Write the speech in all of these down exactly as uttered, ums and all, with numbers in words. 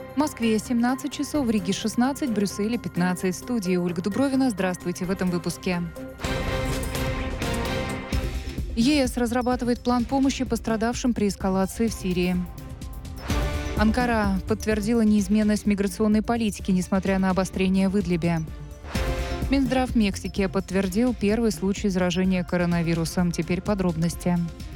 В Москве семнадцать часов, в Риге шестнадцать, в Брюсселе пятнадцать. В студии Ольга Дубровина. Здравствуйте в этом выпуске. ЕС разрабатывает план помощи пострадавшим при эскалации в Сирии. Анкара подтвердила неизменность миграционной политики, несмотря на обострение в Идлибе. Минздрав Мексики подтвердил первый случай заражения коронавирусом. Теперь подробности.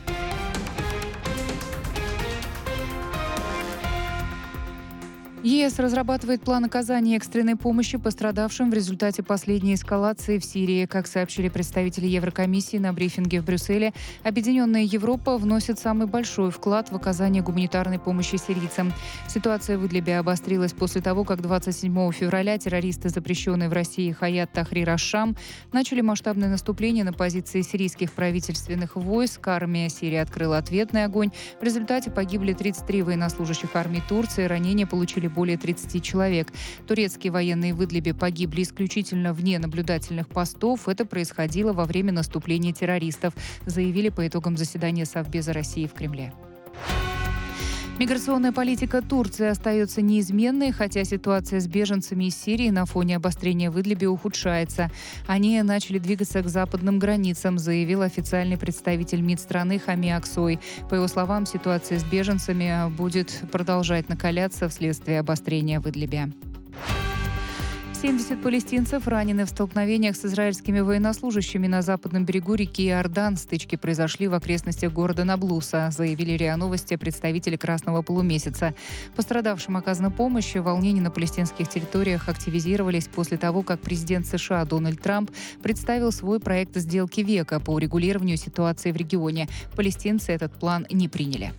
ЕС разрабатывает план оказания экстренной помощи пострадавшим в результате последней эскалации в Сирии. Как сообщили представители Еврокомиссии на брифинге в Брюсселе, Объединенная Европа вносит самый большой вклад в оказание гуманитарной помощи сирийцам. Ситуация в Идлибе обострилась после того, как двадцать седьмого февраля террористы, запрещенные в России Хаят Тахрир аш-Шам, начали масштабное наступление на позиции сирийских правительственных войск. Армия Сирии открыла ответный огонь. В результате погибли тридцать три военнослужащих армии Турции, ранения получили более тридцати человек. Турецкие военные в Идлибе погибли исключительно вне наблюдательных постов. Это происходило во время наступления террористов, заявили по итогам заседания Совбеза России в Кремле. Миграционная политика Турции остается неизменной, хотя ситуация с беженцами из Сирии на фоне обострения в Идлибе ухудшается. Они начали двигаться к западным границам, заявил официальный представитель МИД страны Хами Аксой. По его словам, ситуация с беженцами будет продолжать накаляться вследствие обострения в Идлибе. семьдесят палестинцев ранены в столкновениях с израильскими военнослужащими на западном берегу реки Иордан. Стычки произошли в окрестностях города Наблуса, заявили РИА Новости представители Красного полумесяца. Пострадавшим оказана помощь. Волнения на палестинских территориях активизировались после того, как президент США Дональд Трамп представил свой проект сделки века по урегулированию ситуации в регионе. Палестинцы этот план не приняли.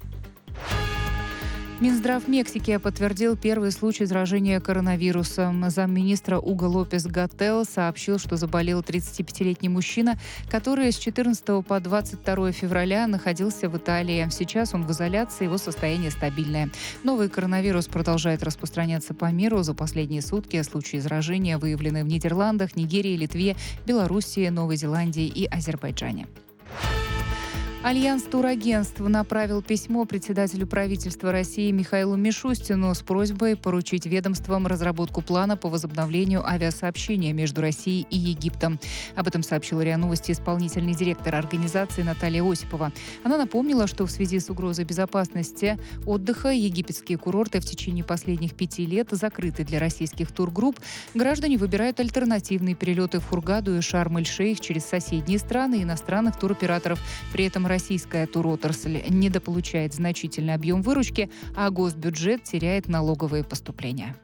Минздрав Мексики подтвердил первый случай заражения коронавирусом. Замминистра Уго Лопес Гаттел сообщил, что заболел тридцатипятилетний мужчина, который с четырнадцатого по двадцать второе февраля находился в Италии. Сейчас он в изоляции, его состояние стабильное. Новый коронавирус продолжает распространяться по миру. За последние сутки случаи заражения выявлены в Нидерландах, Нигерии, Литве, Белоруссии, Новой Зеландии и Азербайджане. Альянс турагентств направил письмо председателю правительства России Михаилу Мишустину с просьбой поручить ведомствам разработку плана по возобновлению авиасообщения между Россией и Египтом. Об этом сообщила РИА Новости исполнительный директор организации Наталья Осипова. Она напомнила, что в связи с угрозой безопасности отдыха египетские курорты в течение последних пяти лет закрыты для российских тургрупп. Граждане выбирают альтернативные перелеты в Хургаду и Шарм-эль-Шейх через соседние страны и иностранных туроператоров. При этом российская туротрасль недополучает значительный объем выручки, а госбюджет теряет налоговые поступления.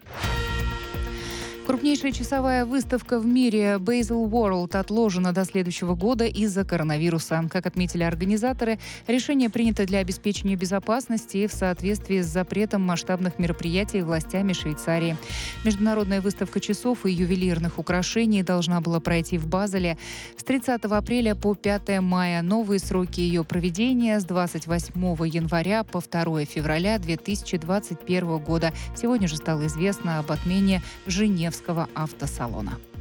Крупнейшая часовая выставка в мире Basel World отложена до следующего года из-за коронавируса. Как отметили организаторы, решение принято для обеспечения безопасности и в соответствии с запретом масштабных мероприятий властями Швейцарии. Международная выставка часов и ювелирных украшений должна была пройти в Базеле с тридцатого апреля по пятое мая. Новые сроки ее проведения с двадцать восьмого января по второе февраля две тысячи двадцать первого года. Сегодня же стало известно об отмене Женевского автосалона.